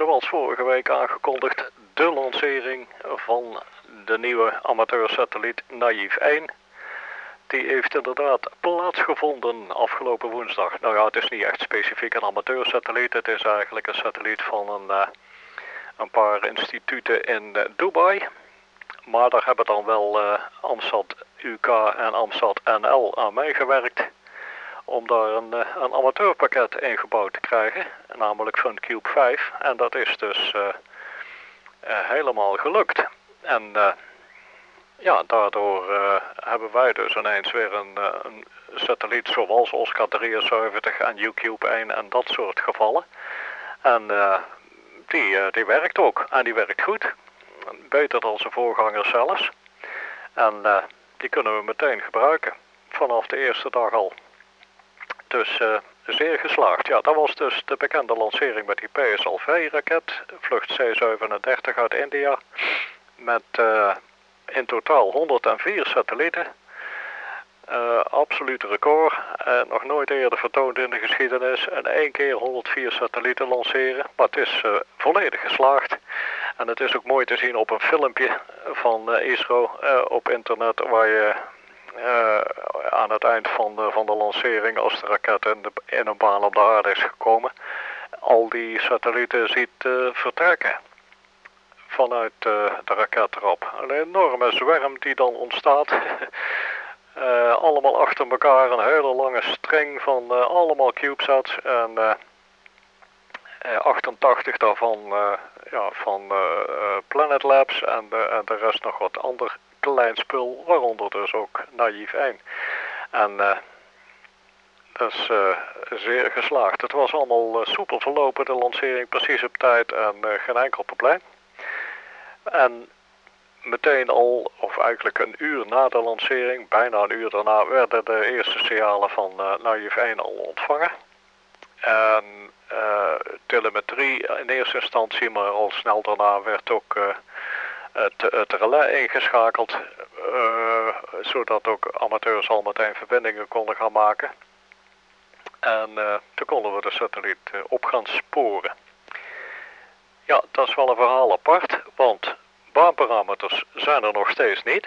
zoals vorige week aangekondigd, de lancering van de nieuwe amateursatelliet Naïef 1. Die heeft inderdaad plaatsgevonden afgelopen woensdag. Nou ja, het is niet echt specifiek een amateursatelliet. Het is eigenlijk een satelliet van een paar instituten in Dubai. Maar daar hebben dan wel AMSAT UK en AMSAT NL aan meegewerkt. Om daar een amateurpakket ingebouwd te krijgen, namelijk FunCube 5. En dat is dus helemaal gelukt. En ja, daardoor hebben wij dus ineens weer een satelliet zoals Oscar 73 en UCube 1 en dat soort gevallen. En die werkt ook. En die werkt goed. Beter dan zijn voorganger zelfs. En die kunnen we meteen gebruiken. Vanaf de eerste dag al. Dus zeer geslaagd. Ja, dat was dus de bekende lancering met die PSLV-raket. Vlucht C-37 uit India. Met in totaal 104 satellieten. Absoluut record. Nog nooit eerder vertoond in de geschiedenis. En 1 keer 104 satellieten lanceren. Maar het is volledig geslaagd. En het is ook mooi te zien op een filmpje van ISRO op internet. Waar je aan het eind van de lancering, als de raket in een baan op de aarde is gekomen, al die satellieten ziet vertrekken. Vanuit de raket erop. Een enorme zwerm die dan ontstaat. Allemaal achter elkaar, een hele lange string van allemaal CubeSats. En 88 daarvan van Planet Labs en de rest nog wat ander klein spul, waaronder dus ook Naïef 1. En dat is zeer geslaagd. Het was allemaal soepel verlopen, de lancering, precies op tijd en geen enkel probleem. En meteen al, of eigenlijk een uur na de lancering, bijna een uur daarna, werden de eerste signalen van Naïef 1 al ontvangen. En telemetrie in eerste instantie, maar al snel daarna werd ook het relais ingeschakeld, zodat ook amateurs al meteen verbindingen konden gaan maken. En toen konden we de satelliet op gaan sporen. Ja, dat is wel een verhaal apart, want baanparameters zijn er nog steeds niet.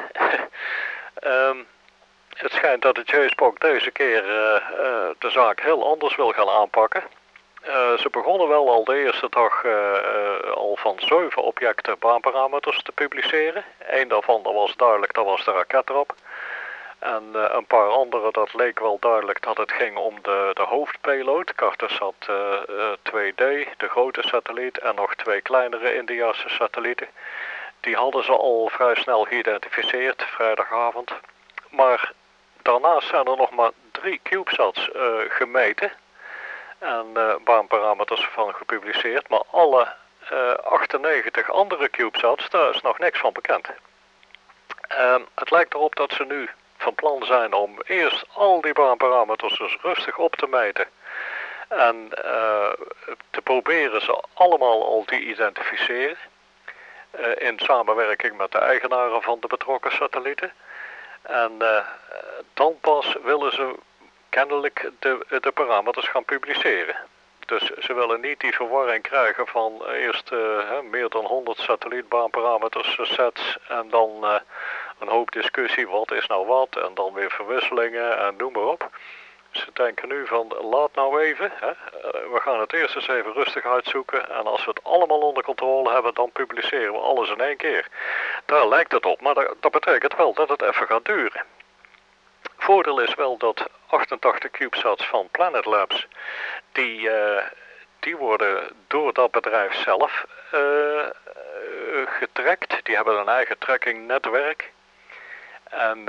Het schijnt dat de JSPOC deze keer de zaak heel anders wil gaan aanpakken. Ze begonnen wel al de eerste dag al van 7 objecten baanparameters te publiceren. Eén daarvan, dat was duidelijk, dat was de raket erop. En een paar andere, dat leek wel duidelijk dat het ging om de hoofdpayload, Cartosat 2D, de grote satelliet, en nog 2 kleinere Indiase satellieten. Die hadden ze al vrij snel geïdentificeerd, vrijdagavond. Maar daarnaast zijn er nog maar 3 CubeSats gemeten. En baanparameters van gepubliceerd, maar alle 98 andere CubeSats, daar is nog niks van bekend. Het lijkt erop dat ze nu van plan zijn om eerst al die baanparameters dus rustig op te meten. En te proberen ze allemaal al te identificeren. In samenwerking met de eigenaren van de betrokken satellieten. En dan pas willen ze kennelijk de parameters gaan publiceren. Dus ze willen niet die verwarring krijgen van eerst meer dan 100 satellietbaanparameters sets en dan een hoop discussie, wat is nou wat, en dan weer verwisselingen en noem maar op. Ze denken nu van, laat nou even, we gaan het eerst eens even rustig uitzoeken en als we het allemaal onder controle hebben, dan publiceren we alles in één keer. Daar lijkt het op, maar dat betekent wel dat het even gaat duren. Voordeel is wel dat 88 CubeSats van Planet Labs, die worden door dat bedrijf zelf getrackt. Die hebben een eigen trackingnetwerk. En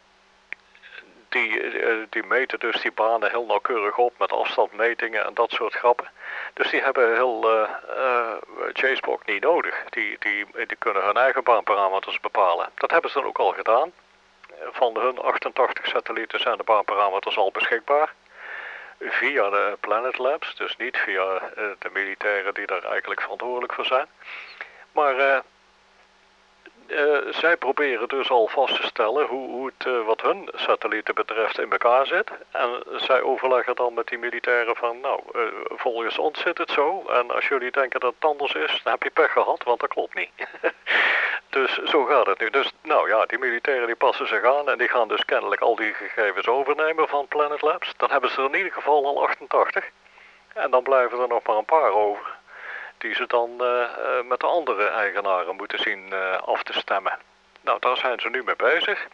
die meten dus die banen heel nauwkeurig op met afstandmetingen en dat soort grappen. Dus die hebben heel JSPOC niet nodig. Die kunnen hun eigen baanparameters bepalen. Dat hebben ze dan ook al gedaan. Van hun 88 satellieten zijn de baanparameters al beschikbaar. Via de Planet Labs, dus niet via de militairen die daar eigenlijk verantwoordelijk voor zijn. Maar zij proberen dus al vast te stellen hoe het wat hun satellieten betreft in elkaar zit. En zij overleggen dan met die militairen van, nou, volgens ons zit het zo. En als jullie denken dat het anders is, dan heb je pech gehad, want dat klopt niet. Dus zo gaat het nu. Dus nou ja, die militairen die passen zich aan en die gaan dus kennelijk al die gegevens overnemen van Planet Labs. Dan hebben ze er in ieder geval al 88. En dan blijven er nog maar een paar over. Die ze dan met de andere eigenaren moeten zien af te stemmen. Nou, daar zijn ze nu mee bezig.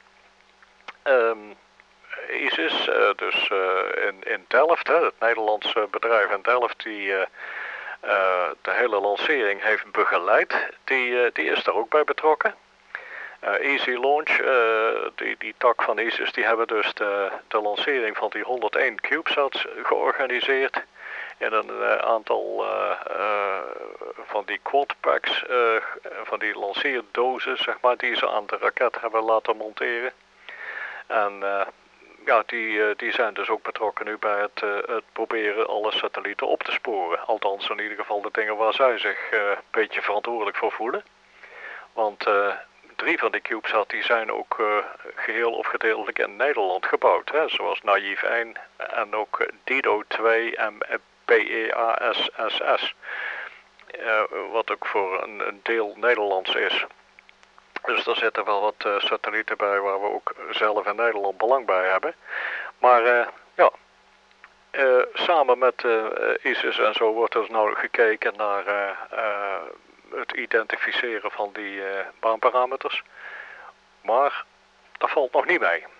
ISIS, dus in Delft, het Nederlandse bedrijf in Delft, die de hele lancering heeft begeleid, die is daar ook bij betrokken. Easy Launch, die tak van ISIS, die hebben dus de lancering van die 101 CubeSats georganiseerd. In een aantal van die quadpacks, van die lanceerdozen, zeg maar, die ze aan de raket hebben laten monteren. En ja, die zijn dus ook betrokken nu bij het proberen alle satellieten op te sporen. Althans, in ieder geval de dingen waar zij zich een beetje verantwoordelijk voor voelen. Want 3 van die CubeSat die zijn ook geheel of gedeeltelijk in Nederland gebouwd. Hè? Zoals Naïef 1 en ook Dido 2 en PEASSS. Wat ook voor een deel Nederlands is. Dus daar zitten wel wat satellieten bij waar we ook zelf in Nederland belang bij hebben. Maar ja, samen met ISIS en zo wordt er nou gekeken naar het identificeren van die baanparameters. Maar dat valt nog niet mee.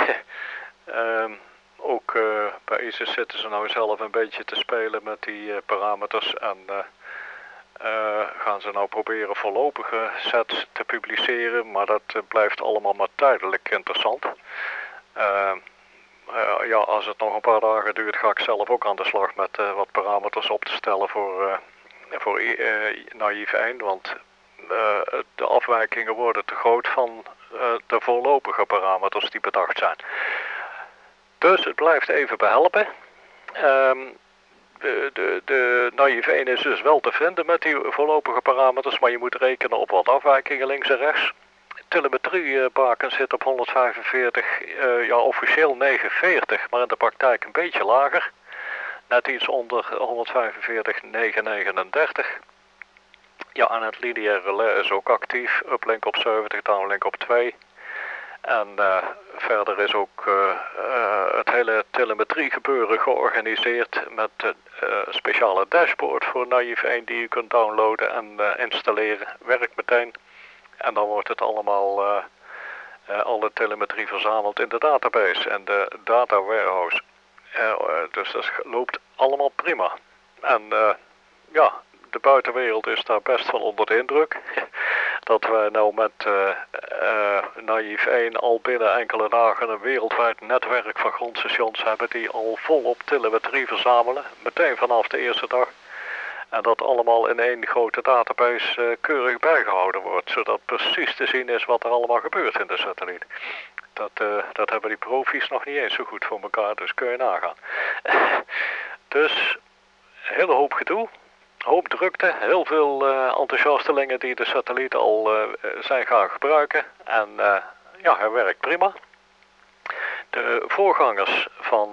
Ook bij ISIS zitten ze nou zelf een beetje te spelen met die parameters en gaan ze nou proberen voorlopige sets te publiceren, maar dat blijft allemaal maar tijdelijk interessant. Ja, als het nog een paar dagen duurt, ga ik zelf ook aan de slag met wat parameters op te stellen voor Naïef 1, want de afwijkingen worden te groot van de voorlopige parameters die bedacht zijn. Dus het blijft even behelpen. De Naïef 1 is dus wel te vinden met die voorlopige parameters, maar je moet rekenen op wat afwijkingen links en rechts. Telemetriebaken zit op 145, ja officieel 49, maar in de praktijk een beetje lager. Net iets onder 145, 939. Ja, en het lineaire relais is ook actief. Uplink op 70, downlink op 2. En verder is ook het hele telemetrie gebeuren georganiseerd met een speciale dashboard voor Naïef 1 die je kunt downloaden en installeren. Werkt meteen. En dan wordt het allemaal, alle telemetrie verzameld in de database en de data warehouse. Dus dat loopt allemaal prima. En ja, de buitenwereld is daar best van onder de indruk. Dat wij nou met Naïef 1 al binnen enkele dagen een wereldwijd netwerk van grondstations hebben die al volop telemetrie verzamelen. Meteen vanaf de eerste dag. En dat allemaal in één grote database keurig bijgehouden wordt. Zodat precies te zien is wat er allemaal gebeurt in de satelliet. Dat hebben die profies nog niet eens zo goed voor elkaar, dus kun je nagaan. Dus, een hele hoop gedoe. Hoop drukte, heel veel enthousiastelingen die de satelliet al zijn gaan gebruiken. En ja, hij werkt prima. De voorgangers van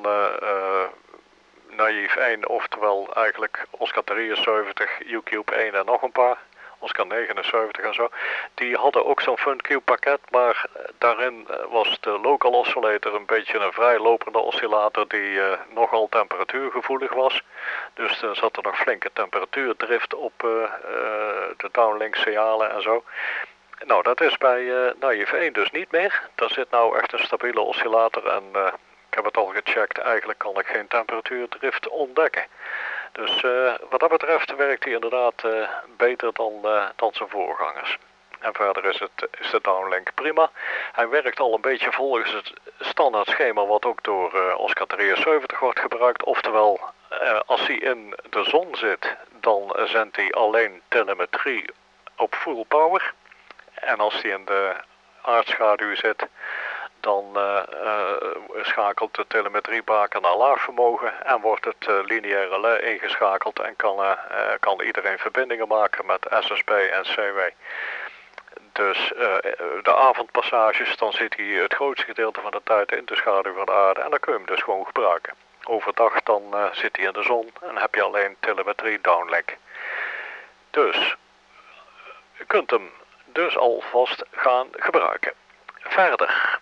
Naïef 1, oftewel eigenlijk Oscar 73, UCube 1 en nog een paar, Oscar 79 en zo, die hadden ook zo'n FunCube pakket, maar daarin was de local oscillator een beetje een vrijlopende oscillator die nogal temperatuurgevoelig was. Dus er zat er nog flinke temperatuurdrift op de downlink signalen en zo. Nou, dat is bij Naïef 1 dus niet meer. Daar zit nou echt een stabiele oscillator en ik heb het al gecheckt, eigenlijk kan ik geen temperatuurdrift ontdekken. Dus wat dat betreft werkt hij inderdaad beter dan zijn voorgangers. En verder is de downlink prima. Hij werkt al een beetje volgens het standaard schema wat ook door Oscar 73 wordt gebruikt. Oftewel, als hij in de zon zit, dan zendt hij alleen telemetrie op full power. En als hij in de aardschaduw zit, dan schakelt de telemetriebaken naar laag vermogen en wordt het lineaire relais ingeschakeld en kan iedereen verbindingen maken met SSB en CW. Dus de avondpassages, dan zit hij het grootste gedeelte van de tijd in de schaduw van de aarde en dan kun je hem dus gewoon gebruiken. Overdag dan zit hij in de zon en heb je alleen telemetrie downlink. Dus je kunt hem dus alvast gaan gebruiken. Verder.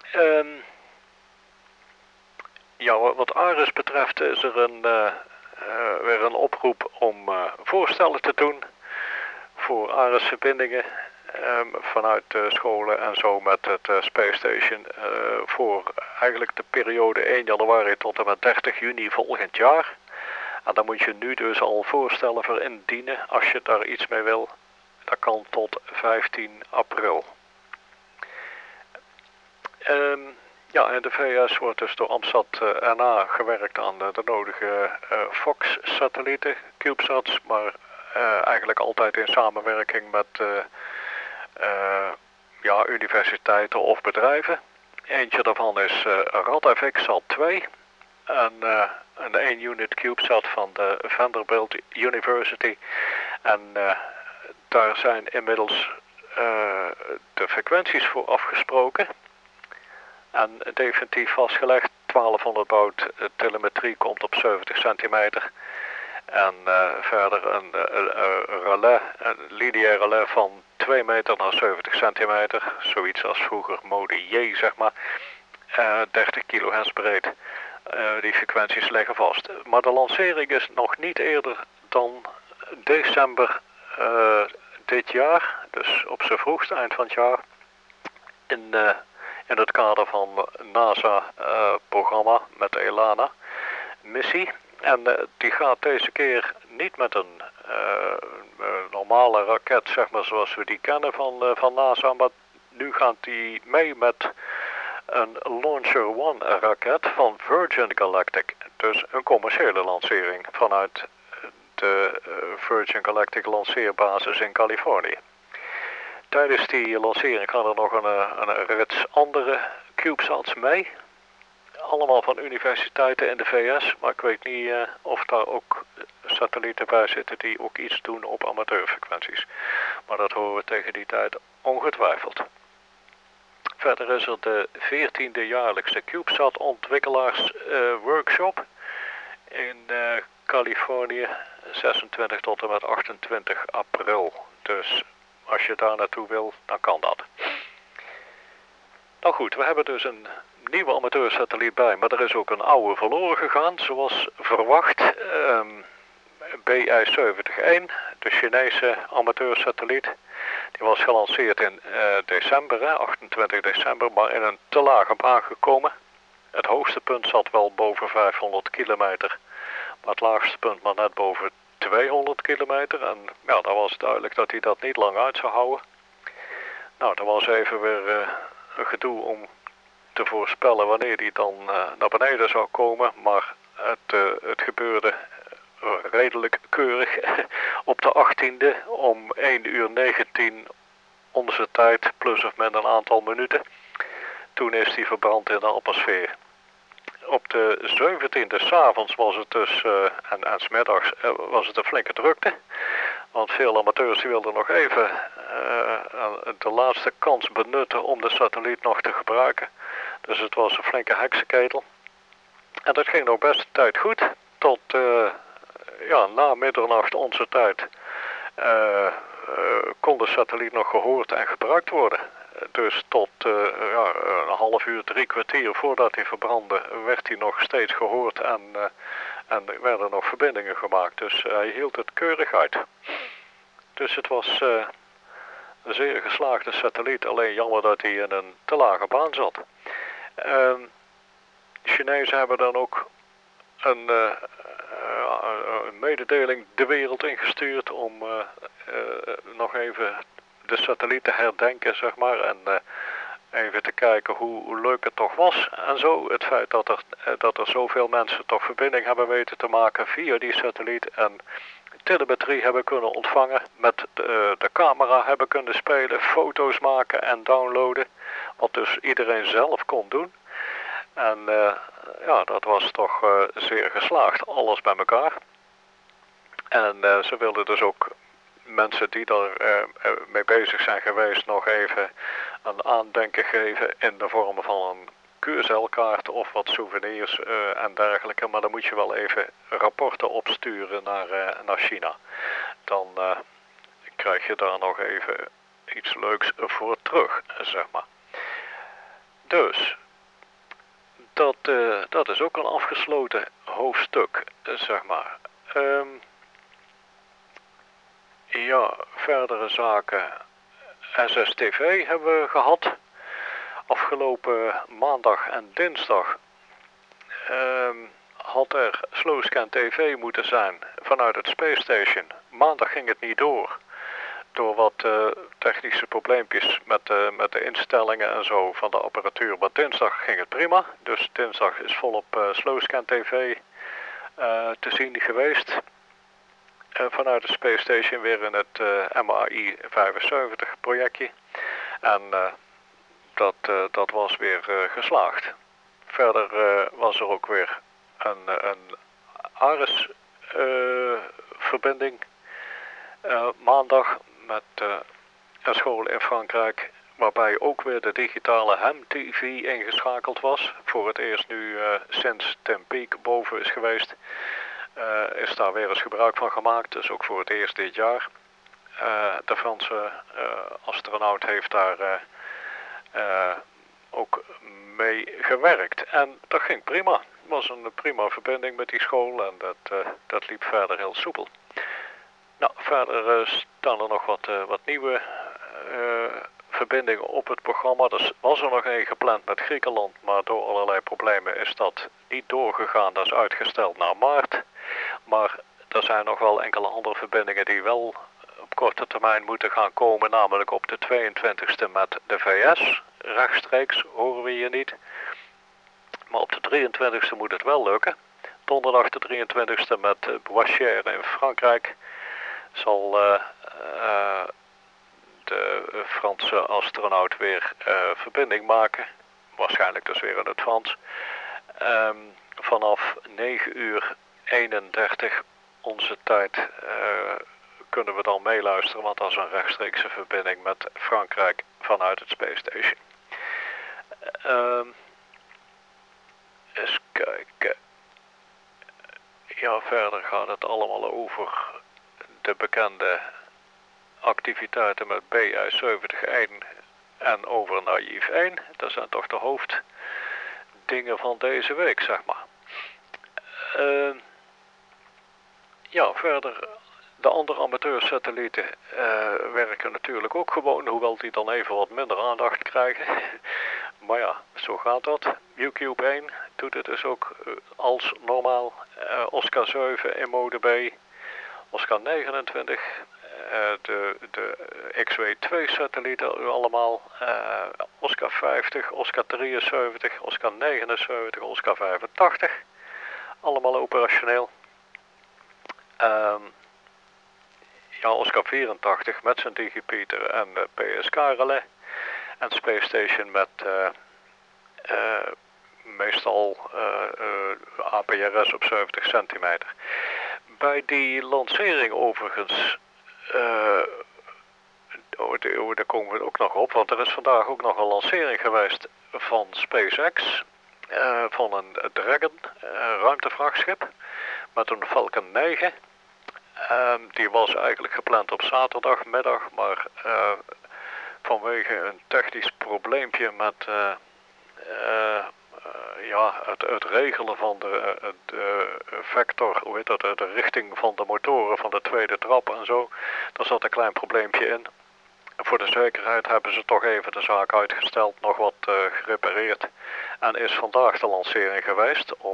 Ja, wat ARES betreft is er weer een oproep om voorstellen te doen voor ARES-verbindingen vanuit scholen en zo met het Space Station voor eigenlijk de periode 1 januari tot en met 30 juni volgend jaar. En dan moet je nu dus al voorstellen voor indienen als je daar iets mee wil. Dat kan tot 15 april. Ja, in de VS wordt dus door AMSAT NA gewerkt aan de nodige Fox-satellieten, CubeSats, maar eigenlijk altijd in samenwerking met ja, universiteiten of bedrijven. Eentje daarvan is RadFX 2, een 1-unit CubeSat van de Vanderbilt University. En daar zijn inmiddels de frequenties voor afgesproken. En definitief vastgelegd, 1200 baud telemetrie komt op 70 centimeter. En verder een relais, een lineair relais van 2 meter naar 70 centimeter. Zoiets als vroeger mode J, zeg maar. 30 kilohertz breed. Die frequenties liggen vast. Maar de lancering is nog niet eerder dan december dit jaar. Dus op z'n vroegst, eind van het jaar. In het kader van NASA-programma met ELANA missie. En die gaat deze keer niet met een normale raket, zeg maar zoals we die kennen van NASA, maar nu gaat die mee met een Launcher One raket van Virgin Galactic. Dus een commerciële lancering vanuit de Virgin Galactic lanceerbasis in Californië. Tijdens die lancering gaan er nog een rits andere CubeSats mee. Allemaal van universiteiten in de VS, maar ik weet niet of daar ook satellieten bij zitten die ook iets doen op amateurfrequenties. Maar dat horen we tegen die tijd ongetwijfeld. Verder is er de 14e jaarlijkse CubeSat ontwikkelaars workshop in Californië, 26 tot en met 28 april. Dus als je daar naartoe wil, dan kan dat. Nou goed, we hebben dus een nieuwe amateursatelliet bij, maar er is ook een oude verloren gegaan, zoals verwacht. BI-70-1, de Chinese amateursatelliet. Die was gelanceerd in december, 28 december, maar in een te lage baan gekomen. Het hoogste punt zat wel boven 500 kilometer, maar het laagste punt maar net boven 200 kilometer. En ja, dan was duidelijk dat hij dat niet lang uit zou houden. Nou, er was even weer een gedoe om te voorspellen wanneer hij dan naar beneden zou komen, maar het gebeurde redelijk keurig op de 18e om 1:19 onze tijd, plus of min een aantal minuten. Toen is hij verbrand in de atmosfeer. Op de 17e s'avonds was het dus, en 's middags was het een flinke drukte. Want veel amateurs die wilden nog even de laatste kans benutten om de satelliet nog te gebruiken. Dus het was een flinke heksenketel. En dat ging nog best een tijd goed. Tot ja, na middernacht onze tijd kon de satelliet nog gehoord en gebruikt worden. Dus tot ja, een half uur, 3 kwartier voordat hij verbrandde, werd hij nog steeds gehoord en werden nog verbindingen gemaakt. Dus hij hield het keurig uit. Dus het was een zeer geslaagde satelliet, alleen jammer dat hij in een te lage baan zat. De Chinezen hebben dan ook een mededeling de wereld ingestuurd om nog even de satelliet te herdenken, zeg maar, en even te kijken hoe leuk het toch was en zo. Het feit dat er zoveel mensen toch verbinding hebben weten te maken via die satelliet en telemetrie hebben kunnen ontvangen, met de camera hebben kunnen spelen, foto's maken en downloaden, wat dus iedereen zelf kon doen. En ja, dat was toch zeer geslaagd, alles bij elkaar. En ze wilden dus ook mensen die daar mee bezig zijn geweest nog even een aandenken geven in de vorm van een QSL-kaart of wat souvenirs en dergelijke. Maar dan moet je wel even rapporten opsturen naar China. Dan krijg je daar nog even iets leuks voor terug, zeg maar. Dus, dat is ook een afgesloten hoofdstuk, zeg maar. Ja, verdere zaken. SSTV hebben we gehad. Afgelopen maandag en dinsdag had er Slowscan TV moeten zijn vanuit het Space Station. Maandag ging het niet door wat technische probleempjes met de instellingen en zo van de apparatuur. Maar dinsdag ging het prima. Dus dinsdag is volop Slowscan TV te zien geweest. Vanuit de Space Station weer in het MAI 75 projectje. En dat was weer geslaagd. Verder was er ook weer een ARES verbinding maandag met een school in Frankrijk, waarbij ook weer de digitale HEM-TV ingeschakeld was. Voor het eerst nu sinds Tim Peake boven is geweest, is daar weer eens gebruik van gemaakt. Dus ook voor het eerst dit jaar. De Franse astronaut heeft daar ook mee gewerkt. En dat ging prima. Het was een prima verbinding met die school en dat liep verder heel soepel. Nou, verder staan er nog wat nieuwe verbindingen op het programma. Er was er nog één gepland met Griekenland, maar door allerlei problemen is dat niet doorgegaan. Dat is uitgesteld naar maart. Maar er zijn nog wel enkele andere verbindingen die wel op korte termijn moeten gaan komen. Namelijk op de 22e met de VS. Rechtstreeks horen we hier niet. Maar op de 23e moet het wel lukken. Donderdag de 23e met Boissière in Frankrijk zal de Franse astronaut weer verbinding maken. Waarschijnlijk dus weer in het Frans. Vanaf 9:31 onze tijd kunnen we dan meeluisteren, want dat is een rechtstreekse verbinding met Frankrijk vanuit het Space Station. Eens kijken. Ja, verder gaat het allemaal over de bekende activiteiten met BI-70-1 en over Naïef 1. Dat zijn toch de hoofddingen van deze week, zeg maar. Ja, verder, de andere amateursatellieten werken natuurlijk ook gewoon, hoewel die dan even wat minder aandacht krijgen. Maar ja, zo gaat dat. UCube 1 doet het dus ook als normaal. Oscar 7 in mode B. Oscar 29, de XW2 satellieten allemaal. Oscar 50, Oscar 73, Oscar 79, Oscar 85. Allemaal operationeel. Ja, Oscar 84 met zijn digipeater en PSK-relais. En Space Station met meestal APRS op 70 centimeter. Bij die lancering overigens, daar komen we ook nog op, want er is vandaag ook nog een lancering geweest van SpaceX, van een Dragon ruimtevrachtschip, met een Falcon 9. Die was eigenlijk gepland op zaterdagmiddag, maar vanwege een technisch probleempje met het regelen van de vector, hoe heet dat, de richting van de motoren van de tweede trap en zo. Daar zat een klein probleempje in. Voor de zekerheid hebben ze toch even de zaak uitgesteld, nog wat gerepareerd. En is vandaag de lancering geweest om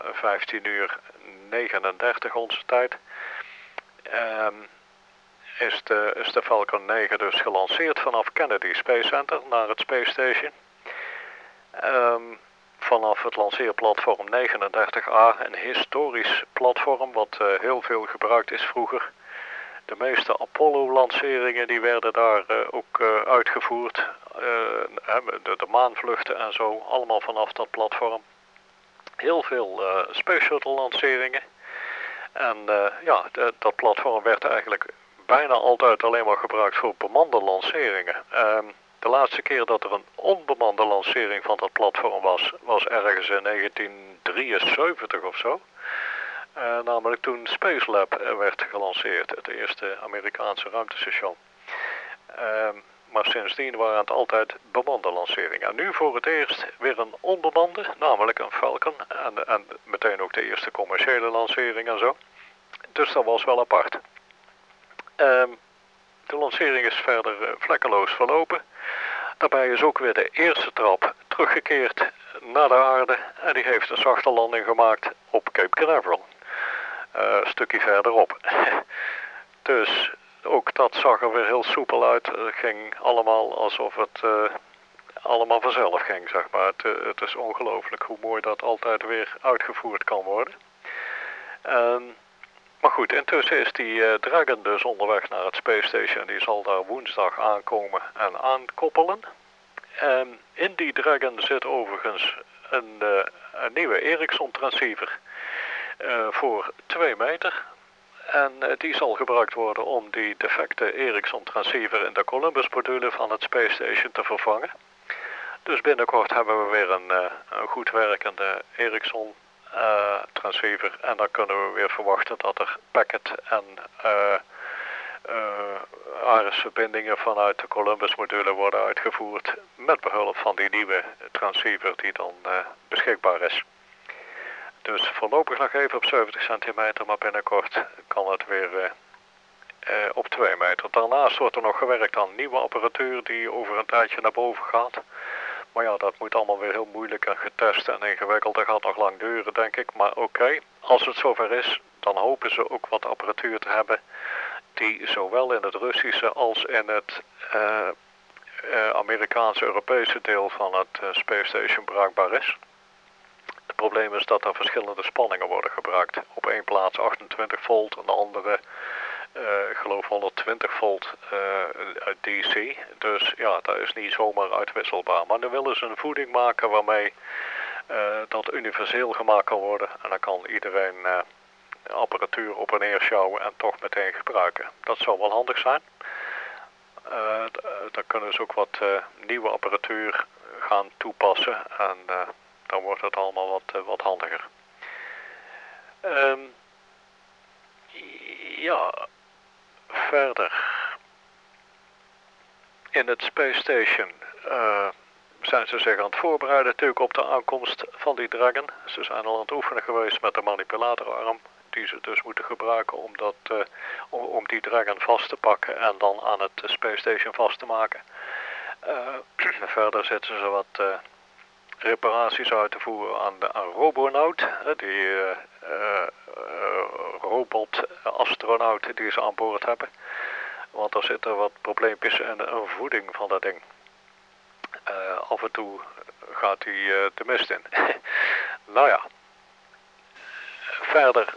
15:39 onze tijd. Is de Falcon 9 dus gelanceerd vanaf Kennedy Space Center naar het Space Station. Vanaf het lanceerplatform 39A, een historisch platform wat heel veel gebruikt is vroeger. De meeste Apollo-lanceringen die werden daar ook uitgevoerd. De maanvluchten en zo, allemaal vanaf dat platform. Heel veel Space Shuttle lanceringen. En dat platform werd eigenlijk bijna altijd alleen maar gebruikt voor bemande lanceringen. De laatste keer dat er een onbemande lancering van dat platform was ergens in 1973 of zo. Namelijk toen Spacelab werd gelanceerd, het eerste Amerikaanse ruimtestation. Maar sindsdien waren het altijd bemande lanceringen. En nu voor het eerst weer een onbemande, namelijk een Falcon. En meteen ook de eerste commerciële lancering en zo. Dus dat was wel apart. De lancering is verder vlekkeloos verlopen. Daarbij is ook weer de eerste trap teruggekeerd naar de aarde. En die heeft een zachte landing gemaakt op Cape Canaveral. Een stukje verderop. Dus ook dat zag er weer heel soepel uit. Het ging allemaal alsof het allemaal vanzelf ging, zeg maar. Het is ongelooflijk hoe mooi dat altijd weer uitgevoerd kan worden. Maar goed, intussen is die Dragon dus onderweg naar het Space Station. Die zal daar woensdag aankomen en aankoppelen. In die Dragon zit overigens een nieuwe Ericsson transceiver voor 2 meter. En die zal gebruikt worden om die defecte Ericsson transceiver in de Columbus module van het Space Station te vervangen. Dus binnenkort hebben we weer een goed werkende Ericsson transceiver. En dan kunnen we weer verwachten dat er packet en ARIS-verbindingen vanuit de Columbus module worden uitgevoerd met behulp van die nieuwe transceiver die dan beschikbaar is. Dus voorlopig nog even op 70 centimeter, maar binnenkort kan het weer op 2 meter. Daarnaast wordt er nog gewerkt aan nieuwe apparatuur die over een tijdje naar boven gaat. Maar ja, dat moet allemaal weer heel moeilijk en getest en ingewikkeld. Dat gaat nog lang duren, denk ik. Maar oké, als het zover is, dan hopen ze ook wat apparatuur te hebben die zowel in het Russische als in het Amerikaanse-Europese deel van het Space Station bruikbaar is. Het probleem is dat er verschillende spanningen worden gebruikt. Op één plaats 28 volt en de andere, ik geloof 120 volt DC. Dus ja, dat is niet zomaar uitwisselbaar. Maar dan willen ze een voeding maken waarmee dat universeel gemaakt kan worden. En dan kan iedereen apparatuur op en neer sjouwen en toch meteen gebruiken. Dat zou wel handig zijn. Dan kunnen ze ook wat nieuwe apparatuur gaan toepassen en dan wordt het allemaal wat handiger. Ja, verder. In het Space Station zijn ze zich aan het voorbereiden natuurlijk op de aankomst van die Dragon. Ze zijn al aan het oefenen geweest met de manipulatorarm die ze dus moeten gebruiken om die Dragon vast te pakken en dan aan het Space Station vast te maken. Verder zitten ze wat reparaties uit te voeren aan Robonaut, die robot-astronaut die ze aan boord hebben. Want er zitten wat probleempjes in de voeding van dat ding. Af en toe gaat hij de mist in. Nou ja. Verder,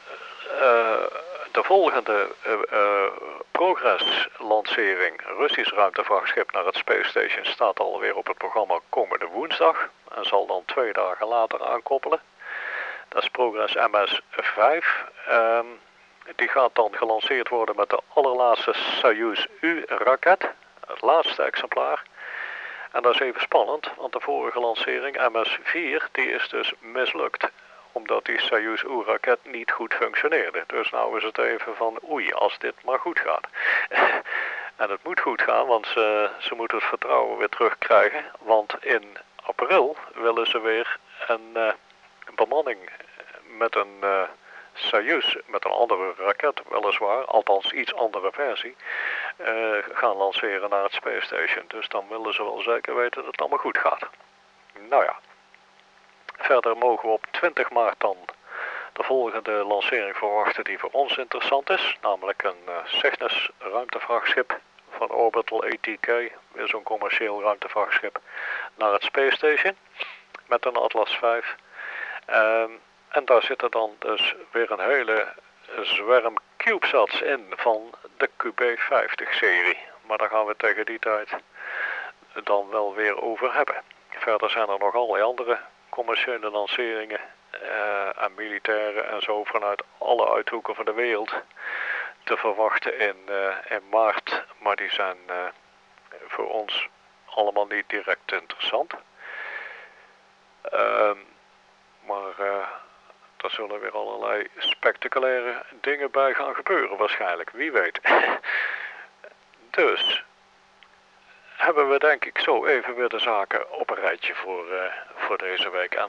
de volgende Progress-lancering, Russisch ruimtevaartschip naar het Space Station, staat alweer op het programma komende woensdag. En zal dan 2 dagen later aankoppelen. Dat is Progress MS-5. Die gaat dan gelanceerd worden met de allerlaatste Soyuz U-raket. Het laatste exemplaar. En dat is even spannend, want de vorige lancering, MS-4, die is dus mislukt. Omdat die Soyuz U-raket niet goed functioneerde. Dus nou is het even van oei, als dit maar goed gaat. En het moet goed gaan, want ze moeten het vertrouwen weer terugkrijgen. Want in april willen ze weer een bemanning met een Soyuz, met een andere raket weliswaar, althans iets andere versie, gaan lanceren naar het Space Station. Dus dan willen ze wel zeker weten dat het allemaal goed gaat. Nou ja. Verder mogen we op 20 maart dan de volgende lancering verwachten die voor ons interessant is. Namelijk een Cygnus ruimtevaartschip van Orbital ATK, weer zo'n commercieel ruimtevaartschip, naar het Space Station met een Atlas V. En daar zitten dan dus weer een hele zwerm CubeSats in van de QB50-serie. Maar daar gaan we tegen die tijd dan wel weer over hebben. Verder zijn er nog allerlei andere commerciële lanceringen en militaire en zo vanuit alle uithoeken van de wereld te verwachten in maart, maar die zijn voor ons allemaal niet direct interessant. Maar er zullen weer allerlei spectaculaire dingen bij gaan gebeuren waarschijnlijk, wie weet. Dus hebben we denk ik zo even weer de zaken op een rijtje voor deze week. En